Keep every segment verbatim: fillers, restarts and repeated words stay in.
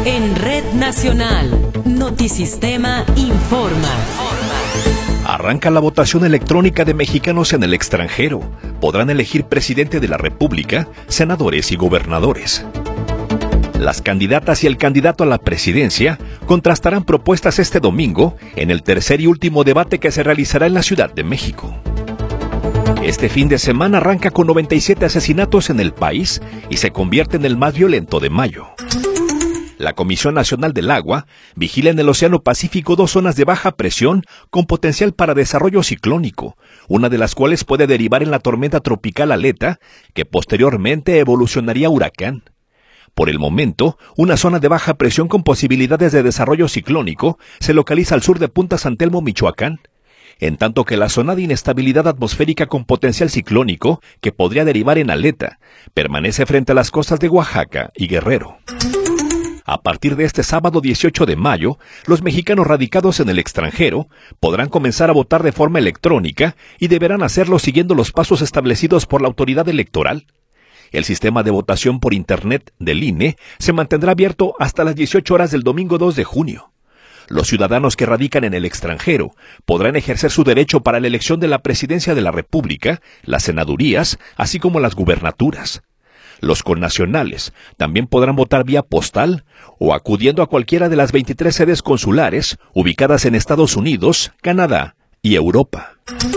En Red Nacional, Notisistema informa. Arranca la votación electrónica de mexicanos en el extranjero. Podrán elegir presidente de la República, senadores y gobernadores. Las candidatas y el candidato a la presidencia contrastarán propuestas este domingo en el tercer y último debate que se realizará en la Ciudad de México. Este fin de semana arranca con noventa y siete asesinatos en el país y se convierte en el más violento de mayo. La Comisión Nacional del Agua vigila en el Océano Pacífico dos zonas de baja presión con potencial para desarrollo ciclónico, una de las cuales puede derivar en la tormenta tropical Aleta, que posteriormente evolucionaría a huracán. Por el momento, una zona de baja presión con posibilidades de desarrollo ciclónico se localiza al sur de Punta San Telmo, Michoacán, en tanto que la zona de inestabilidad atmosférica con potencial ciclónico, que podría derivar en Aleta, permanece frente a las costas de Oaxaca y Guerrero. A partir de este sábado dieciocho de mayo, los mexicanos radicados en el extranjero podrán comenzar a votar de forma electrónica y deberán hacerlo siguiendo los pasos establecidos por la autoridad electoral. El sistema de votación por Internet del I N E se mantendrá abierto hasta las dieciocho horas del domingo dos de junio. Los ciudadanos que radican en el extranjero podrán ejercer su derecho para la elección de la presidencia de la República, las senadurías, así como las gubernaturas. Los connacionales también podrán votar vía postal o acudiendo a cualquiera de las veintitrés sedes consulares ubicadas en Estados Unidos, Canadá y Europa.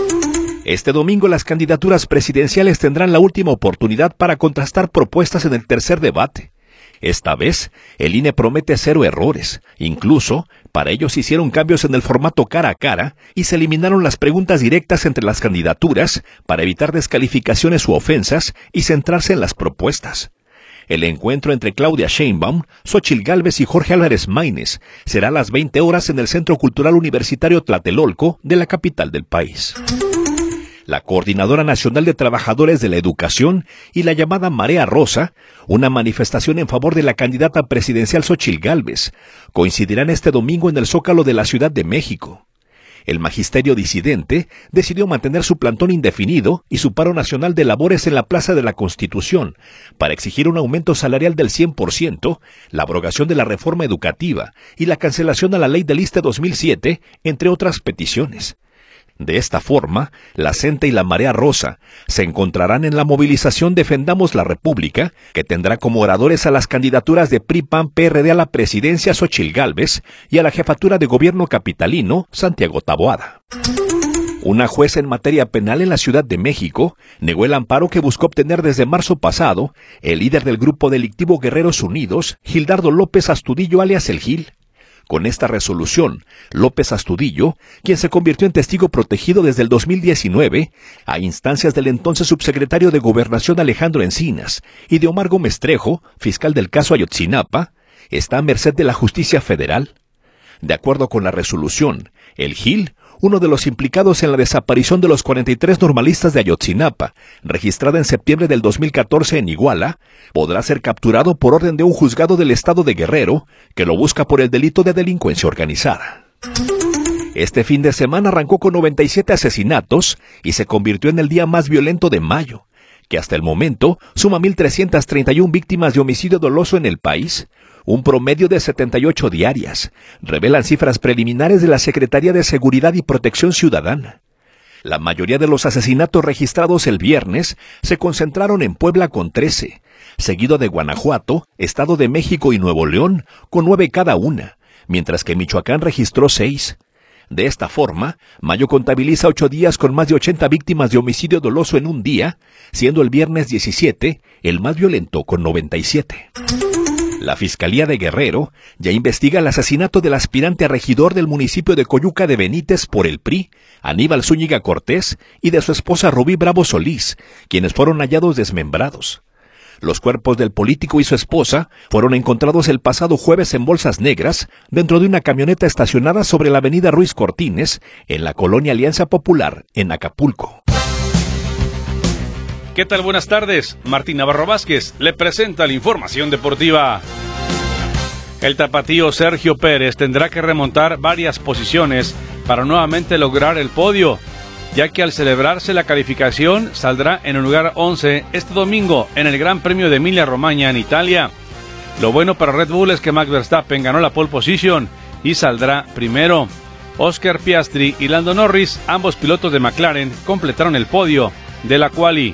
Este domingo las candidaturas presidenciales tendrán la última oportunidad para contrastar propuestas en el tercer debate. Esta vez, el I N E promete cero errores. Incluso, para ello se hicieron cambios en el formato cara a cara y se eliminaron las preguntas directas entre las candidaturas para evitar descalificaciones u ofensas y centrarse en las propuestas. El encuentro entre Claudia Sheinbaum, Xóchitl Gálvez y Jorge Álvarez Maínez será a las veinte horas en el Centro Cultural Universitario Tlatelolco de la capital del país. La Coordinadora Nacional de Trabajadores de la Educación y la llamada Marea Rosa, una manifestación en favor de la candidata presidencial Xóchitl Gálvez, coincidirán este domingo en el Zócalo de la Ciudad de México. El magisterio disidente decidió mantener su plantón indefinido y su paro nacional de labores en la Plaza de la Constitución para exigir un aumento salarial del cien por ciento, la abrogación de la reforma educativa y la cancelación a la ley del I S S S T E dos mil siete, entre otras peticiones. De esta forma, la CENTE y la Marea Rosa se encontrarán en la movilización Defendamos la República, que tendrá como oradores a las candidaturas de P R I, P A N, P R D a la presidencia Xóchitl Gálvez y a la jefatura de gobierno capitalino Santiago Taboada. Una jueza en materia penal en la Ciudad de México negó el amparo que buscó obtener desde marzo pasado el líder del grupo delictivo Guerreros Unidos, Gildardo López Astudillo alias El Gil. Con esta resolución, López Astudillo, quien se convirtió en testigo protegido desde el dos mil diecinueve, a instancias del entonces subsecretario de Gobernación Alejandro Encinas y de Omar Gómez Trejo, fiscal del caso Ayotzinapa, está a merced de la justicia federal. De acuerdo con la resolución, El Gil, uno de los implicados en la desaparición de los cuarenta y tres normalistas de Ayotzinapa, registrada en septiembre del dos mil catorce en Iguala, podrá ser capturado por orden de un juzgado del estado de Guerrero, que lo busca por el delito de delincuencia organizada. Este fin de semana arrancó con noventa y siete asesinatos y se convirtió en el día más violento de mayo, que hasta el momento suma mil trescientas treinta y una víctimas de homicidio doloso en el país, un promedio de setenta y ocho diarias, revelan cifras preliminares de la Secretaría de Seguridad y Protección Ciudadana. La mayoría de los asesinatos registrados el viernes se concentraron en Puebla con trece, seguido de Guanajuato, Estado de México y Nuevo León con nueve cada una, mientras que Michoacán registró seis. De esta forma, mayo contabiliza ocho días con más de ochenta víctimas de homicidio doloso en un día, siendo el viernes diecisiete el más violento con noventa y siete. La Fiscalía de Guerrero ya investiga el asesinato del aspirante a regidor del municipio de Coyuca de Benítez por el P R I, Aníbal Zúñiga Cortés, y de su esposa Rubí Bravo Solís, quienes fueron hallados desmembrados. Los cuerpos del político y su esposa fueron encontrados el pasado jueves en bolsas negras dentro de una camioneta estacionada sobre la avenida Ruiz Cortines, en la colonia Alianza Popular, en Acapulco. ¿Qué tal? Buenas tardes. Martín Navarro Vázquez le presenta la información deportiva. El tapatío Sergio Pérez tendrá que remontar varias posiciones para nuevamente lograr el podio, ya que al celebrarse la calificación saldrá en el lugar once este domingo en el Gran Premio de Emilia Romagna en Italia. Lo bueno para Red Bull es que Max Verstappen ganó la pole position y saldrá primero. Oscar Piastri y Lando Norris, ambos pilotos de McLaren, completaron el podio de la quali.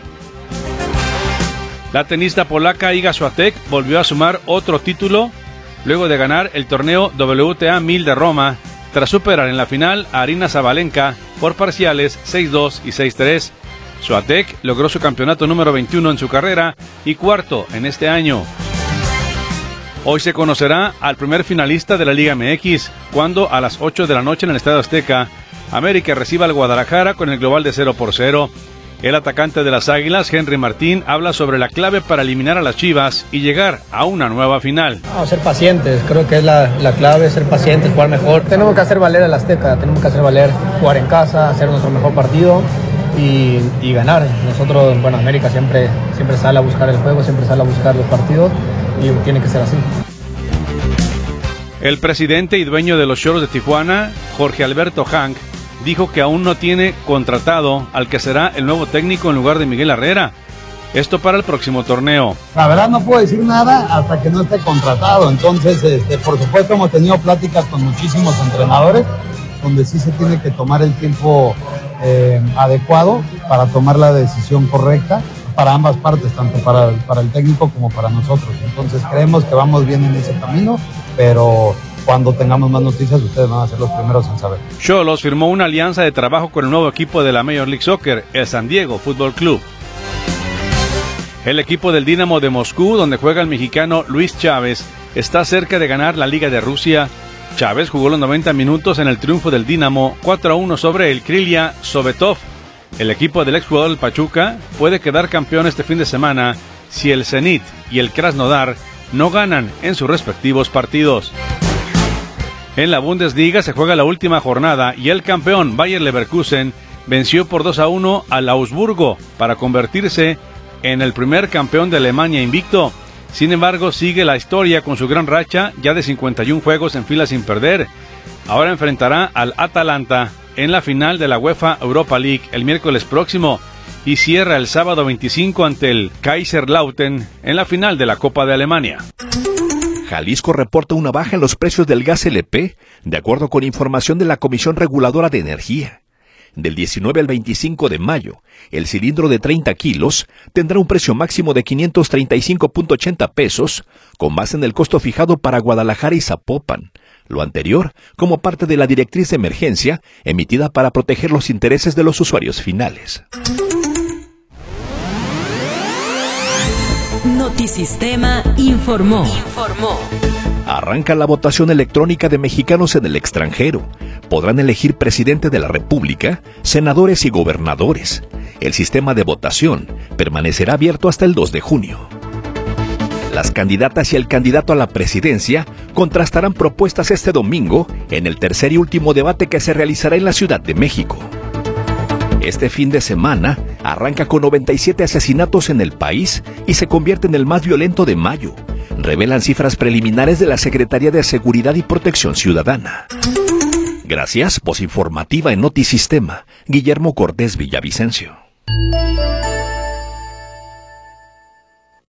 La tenista polaca Iga Swiatek volvió a sumar otro título luego de ganar el torneo W T A mil de Roma, tras superar en la final a Aryna Sabalenka por parciales seis dos y seis tres. Swiatek logró su campeonato número veintiuno en su carrera y cuarto en este año. Hoy se conocerá al primer finalista de la Liga M X, cuando a las ocho de la noche en el Estadio Azteca, América reciba al Guadalajara con el global de cero por cero. El atacante de las Águilas, Henry Martín, habla sobre la clave para eliminar a las Chivas y llegar a una nueva final. No, ser pacientes, creo que es la, la clave, ser pacientes, jugar mejor. Tenemos que hacer valer el Azteca, tenemos que hacer valer, jugar en casa, hacer nuestro mejor partido y, y ganar. Nosotros, bueno, América siempre, siempre sale a buscar el juego, siempre sale a buscar los partidos y tiene que ser así. El presidente y dueño de los Cholos de Tijuana, Jorge Alberto Hank, dijo que aún no tiene contratado al que será el nuevo técnico en lugar de Miguel Herrera. Esto para el próximo torneo. La verdad no puedo decir nada hasta que no esté contratado. Entonces, este, por supuesto, hemos tenido pláticas con muchísimos entrenadores, donde sí se tiene que tomar el tiempo eh, adecuado para tomar la decisión correcta para ambas partes, tanto para, para el técnico como para nosotros. Entonces creemos que vamos bien en ese camino, pero cuando tengamos más noticias, ustedes van a ser los primeros en saber. Xolos firmó una alianza de trabajo con el nuevo equipo de la Major League Soccer, el San Diego Fútbol Club. El equipo del Dinamo de Moscú, donde juega el mexicano Luis Chávez, está cerca de ganar la Liga de Rusia. Chávez jugó los noventa minutos en el triunfo del Dinamo cuatro a uno sobre el Krylia Sovetov. El equipo del exjugador del Pachuca puede quedar campeón este fin de semana si el Zenit y el Krasnodar no ganan en sus respectivos partidos. En la Bundesliga se juega la última jornada y el campeón Bayer Leverkusen venció por dos a uno al Augsburgo para convertirse en el primer campeón de Alemania invicto. Sin embargo, sigue la historia con su gran racha ya de cincuenta y uno juegos en fila sin perder. Ahora enfrentará al Atalanta en la final de la UEFA Europa League el miércoles próximo y cierra el sábado veinticinco ante el Kaiserslautern en la final de la Copa de Alemania. Jalisco reporta una baja en los precios del gas L P, de acuerdo con información de la Comisión Reguladora de Energía. Del diecinueve al veinticinco de mayo, el cilindro de treinta kilos tendrá un precio máximo de quinientos treinta y cinco punto ochenta pesos, con base en el costo fijado para Guadalajara y Zapopan. Lo anterior, como parte de la directriz de emergencia emitida para proteger los intereses de los usuarios finales. Notisistema informó. Informó. Arranca la votación electrónica de mexicanos en el extranjero. Podrán elegir presidente de la República, senadores y gobernadores. El sistema de votación permanecerá abierto hasta el dos de junio. Las candidatas y el candidato a la presidencia contrastarán propuestas este domingo en el tercer y último debate que se realizará en la Ciudad de México. Este fin de semana arranca con noventa y siete asesinatos en el país y se convierte en el más violento de mayo, revelan cifras preliminares de la Secretaría de Seguridad y Protección Ciudadana. Gracias, voz informativa en Notisistema, Guillermo Cortés Villavicencio.